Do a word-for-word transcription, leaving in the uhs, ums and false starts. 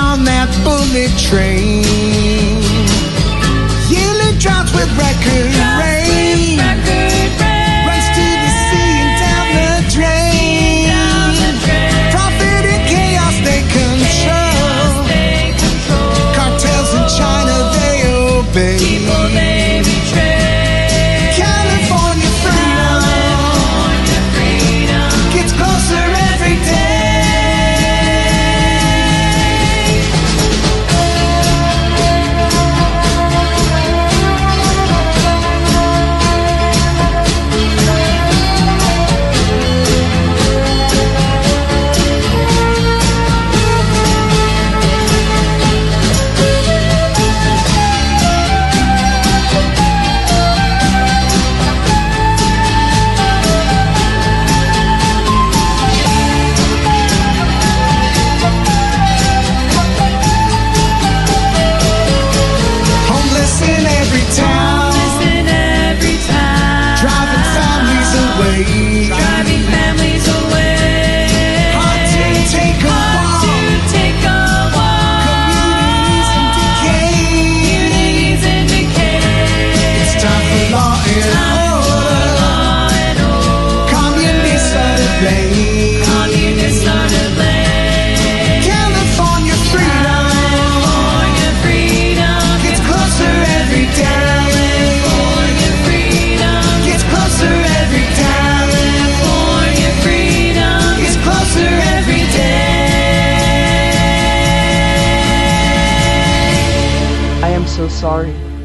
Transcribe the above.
on that bullet train. Yearly droughts with record rain. Runs to the sea and down the drain. Profit and chaos they control. Cartels in China they obey. People they betray. California freedom gets closer every day. Driving families away. Hard to take a walk. Communities in decay. Communities in decay. It's time for law and order. Communists are to blame. Communists are to blame. California freedom. California freedom gets closer every day. California freedom gets closer every day. I am so sorry.